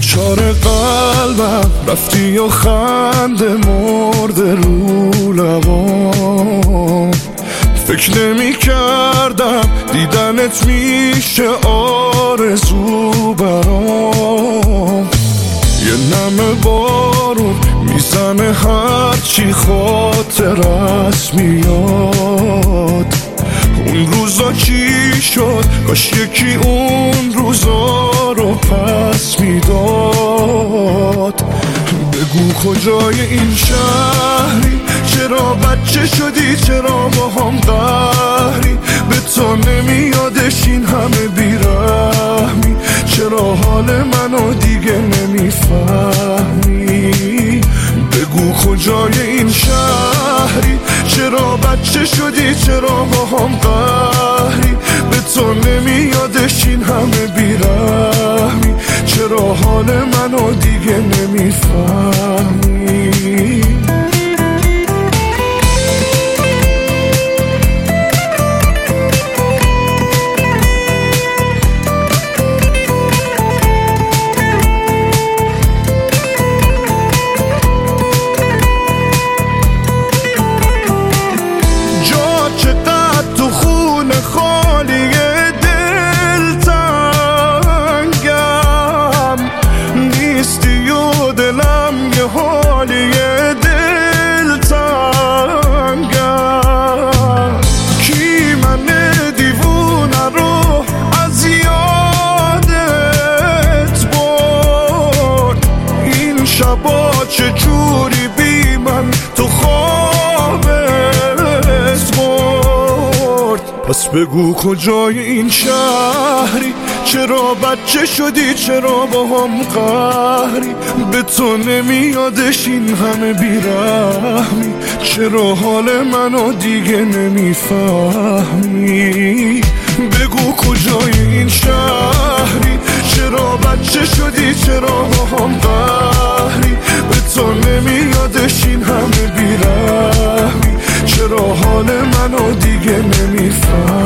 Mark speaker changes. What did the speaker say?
Speaker 1: دچار قلبم رفتی و خنده مرده رو لبام. فکر نمی کردم دیدنت میشه آرزو برام. یه نم بارون میزنه هرچی خاطرت میاد. اون روزا چی شد؟ کاش یکی اون روزا رو پس میداد. بگو کجای این شهری؟ چرا بچه شدی؟ چرا با هم قهری؟ به تو نمیادش این همه بیرحمی؟ چرا حال منو دیگه نمیفهمی؟ بگو کجای این شهری؟ چرا بچه شدی؟ چرا با هم قهری؟ به تو نمیادش این همه بیرحمی؟ چرا حال منو دیگه نمیفهمی؟ حالی دل تنگم. کی من دیوونه رو از یادت برد؟ این شبا چجوری بی من تو خوابت برد؟ پس بگو کجای این شهری؟ چرا بچه شدی؟ چرا با هم قهری؟ به تو نمیادش این همه بیرحمی؟ چرا حال منو دیگه نمیفهمی؟ بگو کجای این شهری؟ چرا بچه شدی؟ چرا با هم قهری؟ به تو نمیادش این همه بیرحمی؟ چرا حال منو دیگه نمیفهمی؟